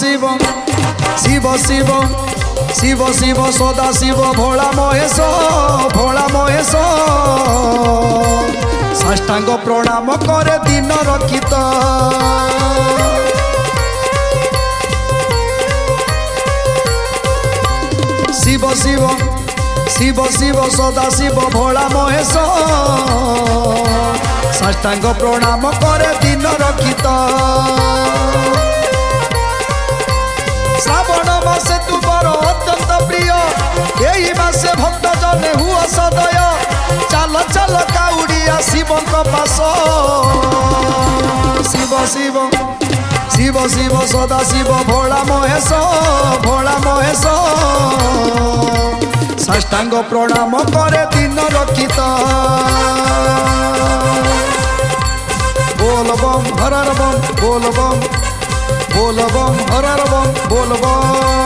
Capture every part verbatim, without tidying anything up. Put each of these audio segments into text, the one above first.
शिव शिव शिव शिव शिव सदा शिव भोला महेश भोला महेश साष्टांग प्रणाम करे दिन रखित शिव शिव शिव शिव सदा शिव भोला महेश साष्टांग प्रणाम करे दिन रखित श्रावण मासे तुमर अत्यंत प्रिय यही मासे भक्त जने हुआ सदय चाल चाल काउड़िया शिव पास शिव शिव शिव शिव सदा शिव भोला महेश भोला महेश साष्टांग प्रणाम करे दिन रखित बोल बम हर हर बम बोल बम बोल बम हर हर बम बोल बम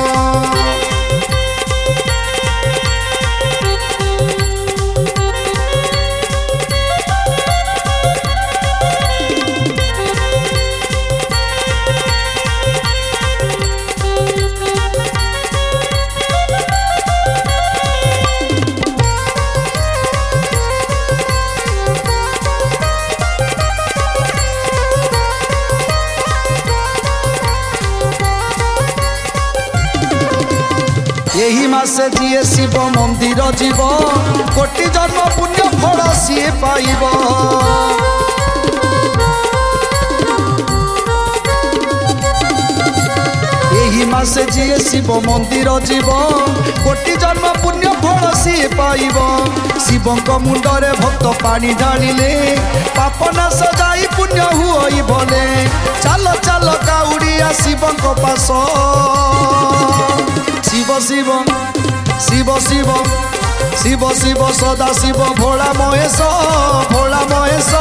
यही मासे जीए शिव मंदिर जीव कोटि जन्म पुण्य फल सी पाइब यही मासे जीए शिव मंदिर जीव कोटि जन्म पुण्य फल सी पाइब शिवंक मुंडरे भक्त पानी ढालिले पाप नाश जाई पुण्य हुई भले चाल चाल काउड़िया शिवंक पास शिव शिव शिव शिव शिव शिव सदा शिव भोला महेश भोला महेश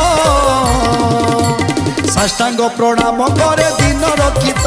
साष्टांग प्रणाम करे दिन रखित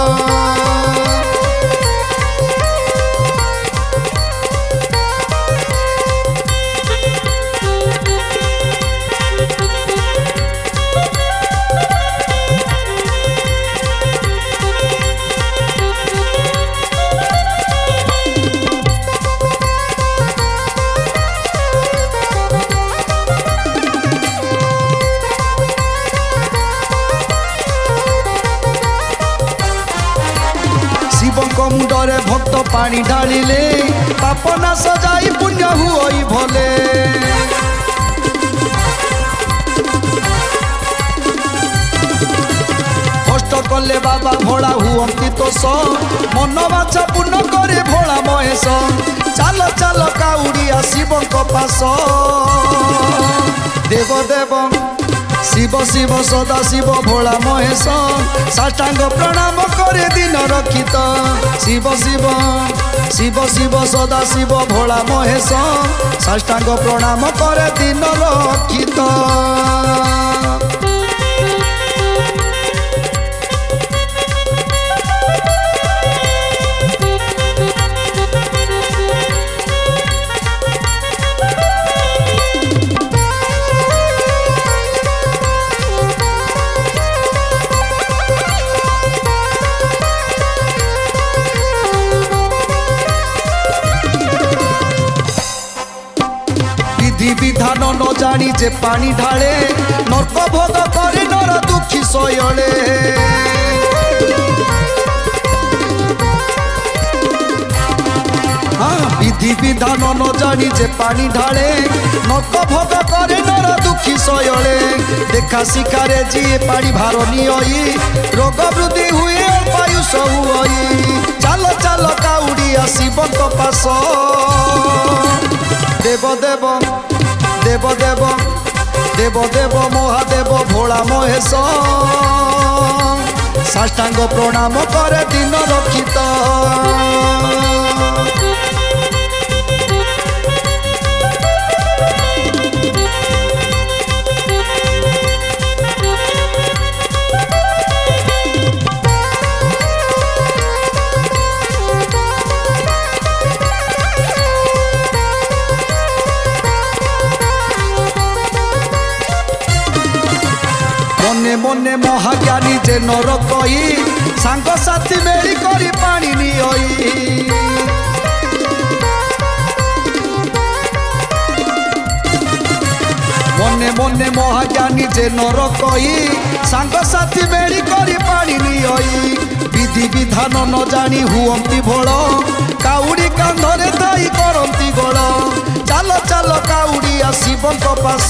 मुंडरे भक्त पानी ढालिले पाप नाश जाई पुण्य हुई भले कष्ट कले बाबा भोला हुअंती तोष मन बाछा पूर्ण करे भोला महेश चाल चाल काउड़िया शिवंक पास देव देव शिव शिव सदा शिव भोला महेश साष्टांग प्रणाम करे दिन रखित शिव शिव शिव शिव सदा शिव भोला महेश साष्टांग प्रणाम करे दिन रखित विधान न जानी जे पानी ढाले नर्क भोग करे नर दुखी सयले हाँ विधि विधान न जानी जे पानी ढाले नर्क भोग करे नर दुखी सयले देखा शिकारे जी पानी भार नियई रोग वृद्धि हुए पायुष हुई चाल चाल काउड़िया शिवंक पास देव देव देव देव देव देव महादेव भोला महेश साष्टांग प्रणाम करे दिन रखित मने मने महाज्ञानी जे नर कही सांग साथी मेरी करी पानी नियई मने मने महाज्ञानी जे नर कही सांग साथी मेरी करी पानी नियई विधि विधान न जानी हुअंती भोल काउड़ी कांधरे दाई करंती गोल चाल चाल काउड़िया शिवंक पास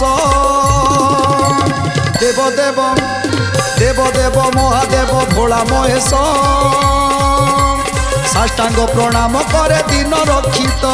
देव देव देव देव महादेव भोला महेश साष्टांग प्रणाम करे दिन रक्षित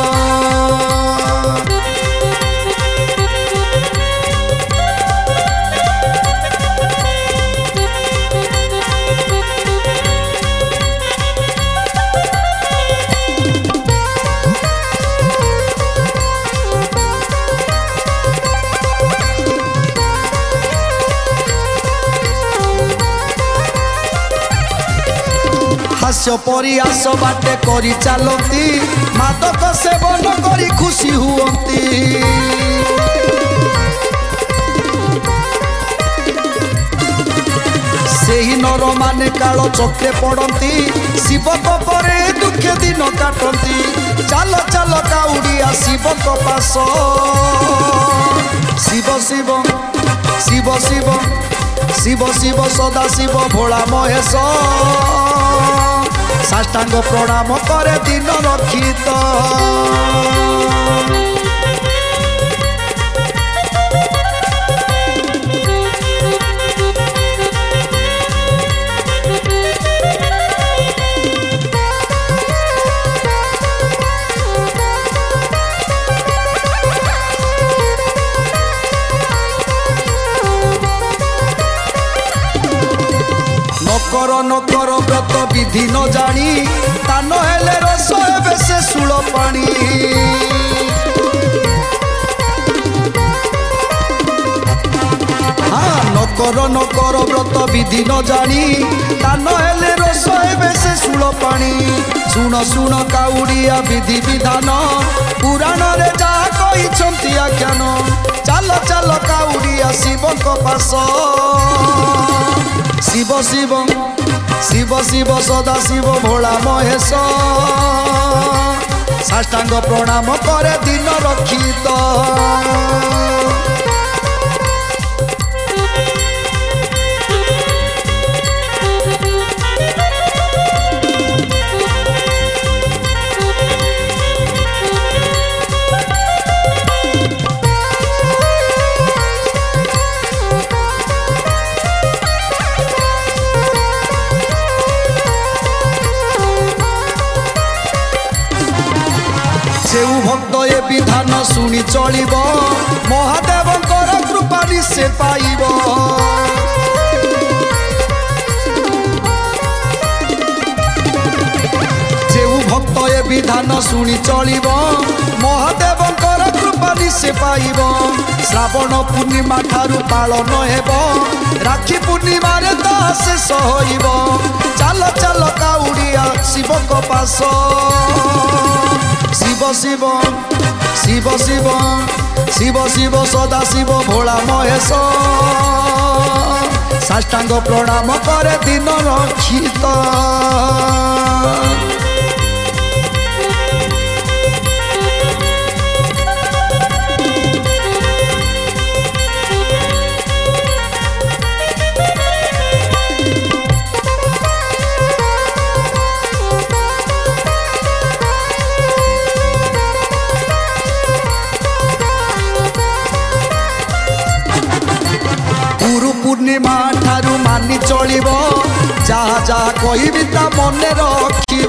हास्य परिहास बाटे करी चलती मादक सेवन करी खुशी हुअंती सेही नर माने काल चक्रे पड़ती शिव परे दुखे दिन काटती चाल चाल काउड़िया शिव पास शिव शिव शिव शिव शिव शिव सदा शिव भोला महेश साष्टांग प्रणाम करे दिन रक्षित नकर नकर व्रत विधि न जानी तान हेले रस हेबे से सुल पानी हाँ नकर नकर व्रत विधि न जानी तान हेले रस हेबे से सुल पानी सुन सुन काउड़िया विधि विधान पुराण रे जा कही आख्यान चाल चाल काउड़िया शिवंक पास शिव शिव शिव शिव सदा शिव भोला महेश साष्टांग प्रणाम करे दिन रक्षित सेउ भक्त ए विधान शुणी चलिब महादेवंकर कृपा निश्चय पाइब सेउ भक्त ए विधान शुणी चलिब महादेवंकर कृपा निश्चय पाइब श्रावण पूर्णिमा ठारू पालन हेब राखी पूर्णिमा रे ता शेष होइब चाल चाल काउड़िया शिवक पास शिव शिव शिव शिव शिव शिव सदा शिव भोला महेश साष्टांग प्रणाम करे दिन रक्षित पूर्णिमा ठारू मानि चलिब जहा जहा कहिबी ता मने रखिब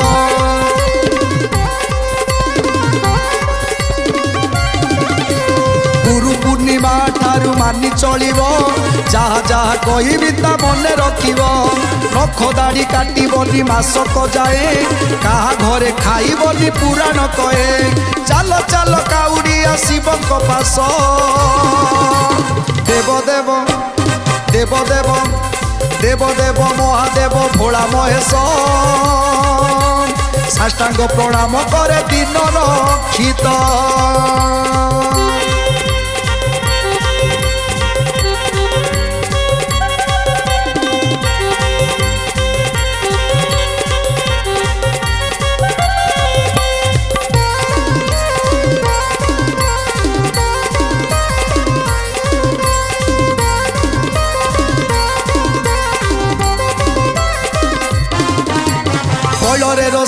गुरु पूर्णिमा ठारू मानि चलिब जहा जहा कहिबी ता मने रखिब नख दाढ़ी काटिबनी मासक जाए कहा घरे खाइबनी पुराण कहे चाल चाल काउड़िया शिवक पास देव देव देव देव देव देव महादेव भोला महेश साष्टांग प्रणाम करे दिन रक्षित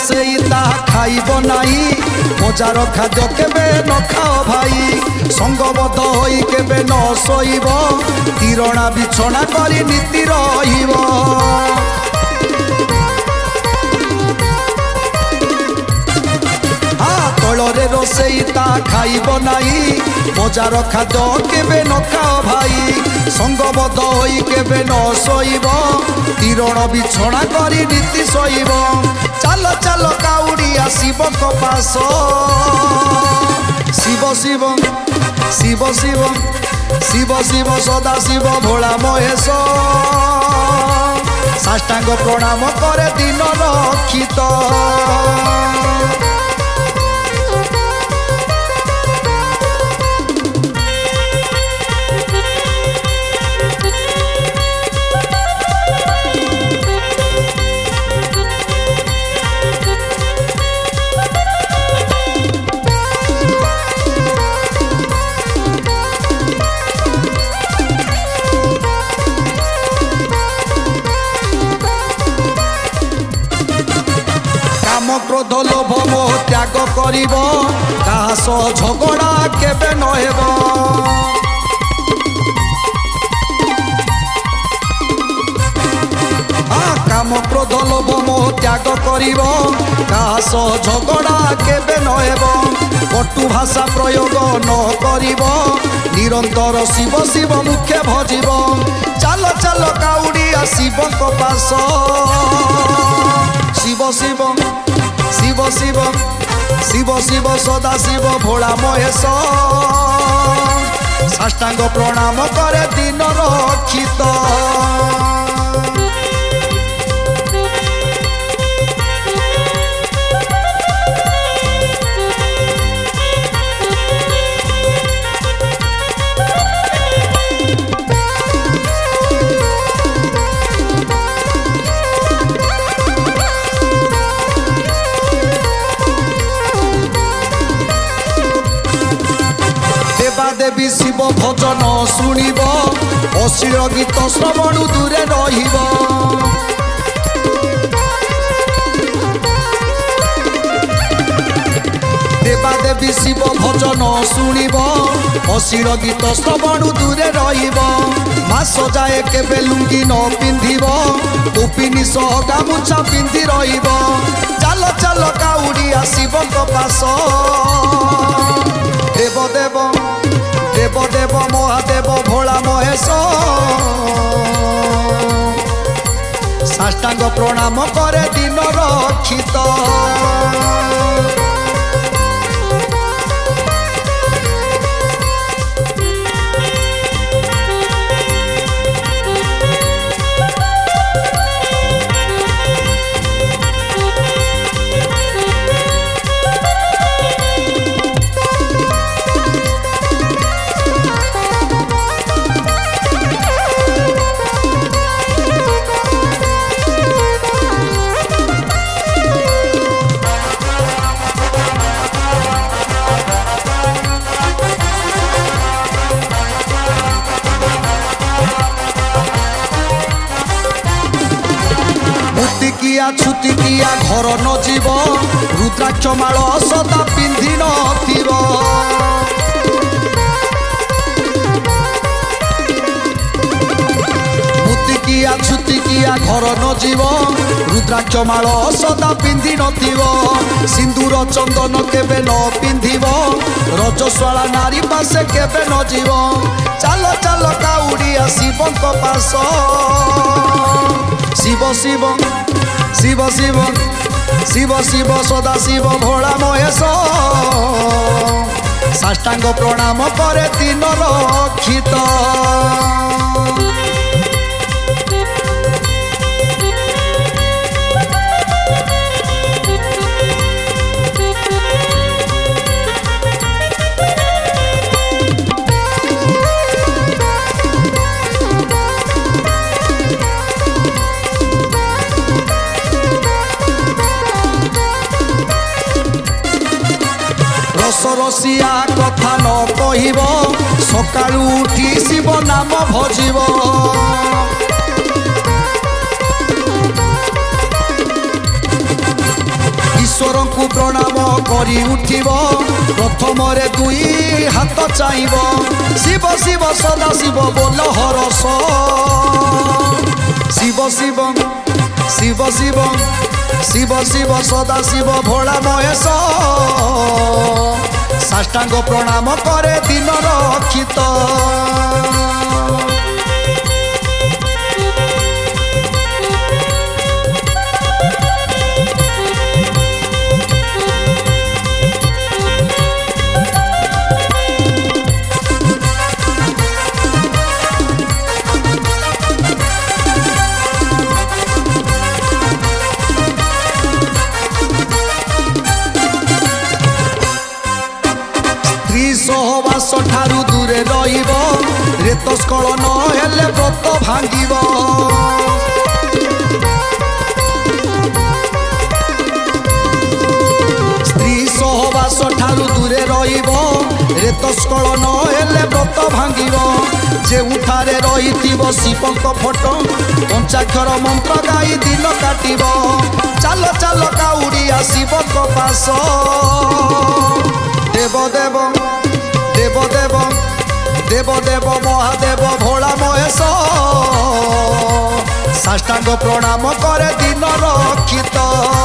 रोषेई ताहा खाइब नाही मजार खाद्य केबे न खाओ भाई संगबद्ध होई केबे न सोइब तीरणा बिछଣା करी नीति रहिब तଳରେ रोषेई ताहा खाइब नाही मजार खाद्य केबे न खाओ भाई संगबद्ध होई केबे न सोइब तीरण बिछଣା करी नीति सोइब चाल चाल काउड़िया शिव कपास शिव शिव शिव शिव शिव शिव सदा शिव भोला महेश साष्टांग प्रणाम करे दिन रक्षित क्रोध लोभ मोह त्याग करिब कहा सह झगड़ा केबे न हेब काम क्रोध लोभ मोह त्याग करिब कहा सह झगड़ा केबे न हेब कटु भाषा प्रयोग न करिब निरंतर शिव शिव मुखे भजिब चाल चाल काउड़िया शिव कपास शिव शिव शिव शिव शिव शिव सदा शिव भोला महेश साष्टांग प्रणाम करे दिन रक्षित देवी शिव भजन शुणिब अश्लील गीत श्रवण दूरे रहिब देवादेवी शिव भजन शुणिब अश्लील गीत श्रवण दूरे रहिब मास जाए केबे लुंगी न पिंधिब उपिनी सह गामुछा पिंधि रहिब चाल चाल काउड़िया शिव कपास देव देव देव देव महादेव भोला महेश साष्टांग प्रणाम करे दिन रक्षित छुति किया घर न जीव रुद्राक्ष माल सदा पिंधि नथिब मुतिकिया छुति किया घर न जीव रुद्राक्ष माल सदा पिंधि नथिब सिंदूर चंदन केबे न पिंधिब रजस्वाला नारी पासे केबे न जीव चाल चाल काउड़िया शिव पास शिव शिव शिव शिव शिव शिव सदा शिव भोला महेश साष्टांग प्रणाम करे दिन रक्षित रसिया कथा न कहिब सकाळू उठी शिव नाम भजिब को प्रणाम करी उठिब प्रथम दुई हाथ चाइब शिव शिव सदा शिव बोल हरस शिव शिव शिव शिव शिव शिव सदा शिव भोला महेश साष्टांग प्रणाम करे दिन रक्षित सहवास ठारू दूरे रहिब रेतस्कल नहेले व्रत भांगिब स्त्री सहवास ठारू दूरे रहिब रेतस्कल नहेले व्रत भांगिब जेउठारे रहिथिब शिवक फोटो पंचाक्षर मंत्र गाई दिन काटिब चाल चाल काउड़िया शिवक पास देव देव देव देव देव देव महादेव भोला महेश साष्टांग प्रणाम करे दिन रक्षित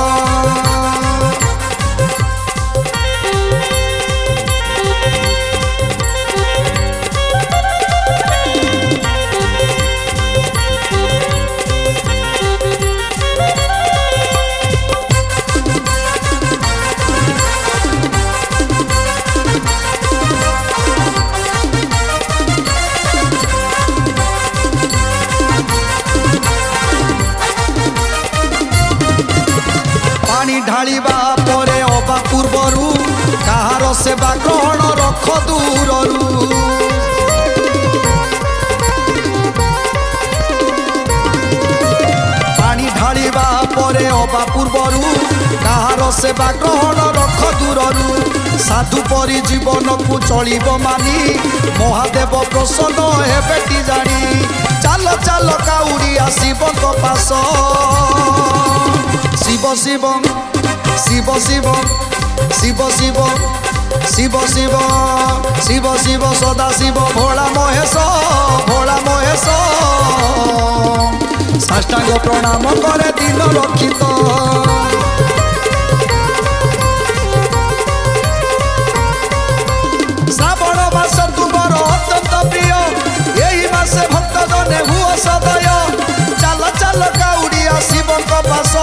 ढालिबा परे अबा पूर्वरु कहार सेवा ग्रहण रख दूररु पानी ढालिबा परे अबा पूर्वरु कहार सेवा ग्रहण रख दूररु साधु परि जीवन को चलिब मानी महादेव प्रसन्न हे बेटी जानी चाल चाल काउड़िया शिवक पास शिव शिव शिव शिव शिव शिव शिव शिव शिव शिव सदा शिव भोला महेश भोला महेश साष्टांग प्रणाम करे दिन रक्षित श्रावण मास तुमर अत्यंत प्रिय यही मासे भक्त जने हुआ सदय चाल चाल काउड़िया शिवक पास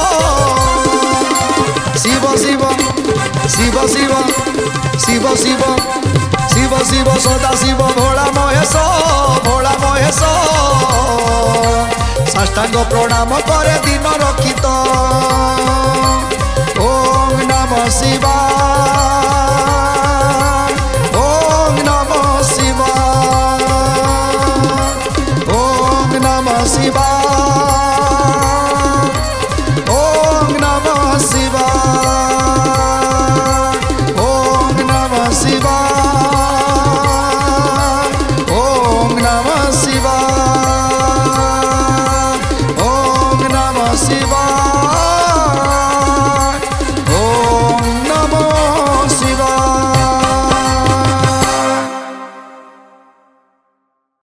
शिव शिव शिव शिव शिव शिव शिव शिव सदा शिव भोला महेश भोला महेश साष्टांग प्रणाम करे दिन रक्षित